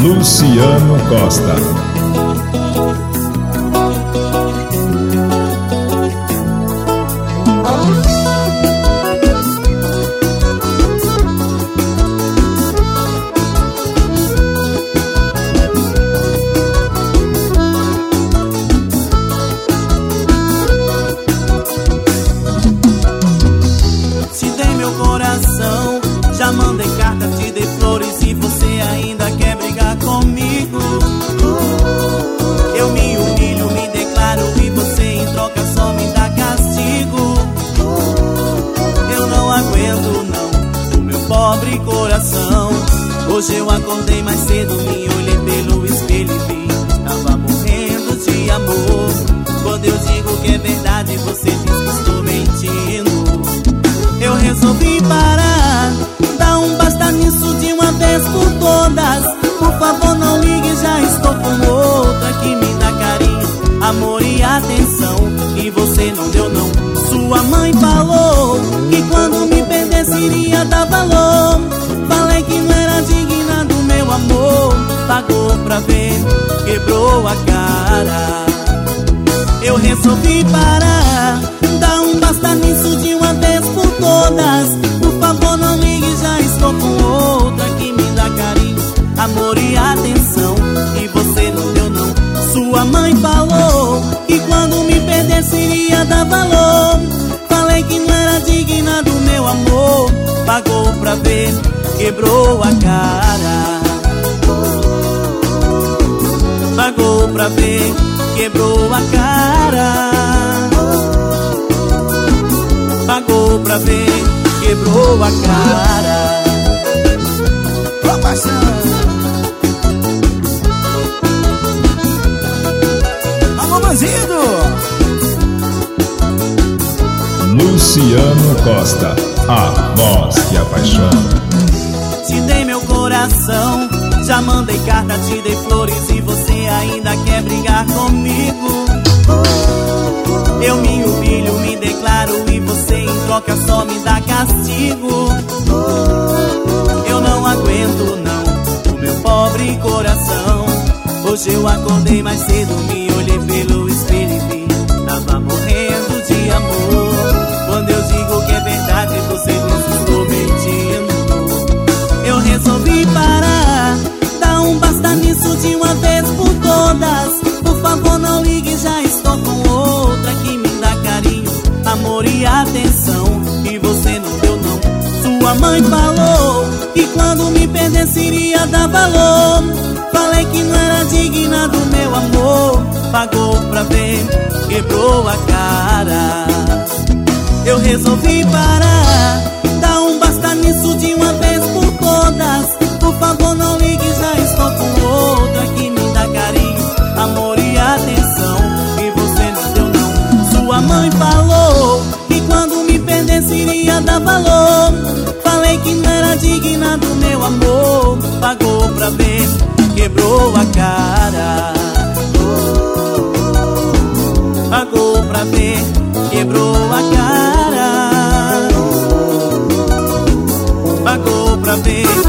Luciano Costa. Te dei meu coração, já mandei carta, te dei flores e você ainda quer brigar comigo. Eu me humilho, me declaro e você em troca só me dá castigo. Eu não aguento não, o meu pobre coração. Hoje eu acordei mais cedo, me olhei pelo espelho e vi, tava morrendo de amor. Quando eu digo que é verdade, você diz que estou mentindo. Eu resolvi parar, dá um basta nisso de uma vez por todas. Por favor não ligue, já estou com outra que me dá carinho, amor e atenção. E você não deu não. Sua mãe falou que quando me perdesse iria dar valor. Falei que não era digna do meu amor. Pagou pra ver, quebrou a cara. Eu resolvi parar, dá um basta nisso de uma vez por todas. Por favor não ligue, já estou com outra que me dá carinho, amor e atenção. E você não deu não. Sua mãe falou que quando me perdesse iria dar valor. Falei que não era digna do meu amor. Pagou pra ver, quebrou a cara. Pagou pra ver, quebrou a cara. Pagou pra ver, quebrou a cara. Ô paixão, alô bandido. Luciano Costa, a voz que apaixona. Te dei meu coração, já mandei carta, te dei flores e você ainda quer brigar comigo. Eu me humilho, me declaro e você em troca só me dá castigo. Eu não aguento não, o meu pobre coração. Hoje eu acordei mais cedo, me olhei pelo espelho e vi, tava morrendo de amor. Quando eu digo que é verdade, você diz que estou mentindo. Eu resolvi parar, dá um basta nisso de uma vez por todas. Por favor não ligue, já estou com outra que me dá carinho, amor e atenção. E você não deu não. Sua mãe falou que quando me perdesse iria dar valor. Falei que não era digna do meu amor. Pagou pra ver, quebrou a cara. Eu resolvi parar, dá um basta nisso de uma vez por todas. Por favor não ligue, já estou com outra que me dá carinho, amor e atenção. E você não deu não. Sua mãe falou que quando me perdesse iria dar valor. Falei que não era digna do meu amor. Pagou pra ver, quebrou a cara. Pagou pra ver, quebrou a cara. Pagou pra ver,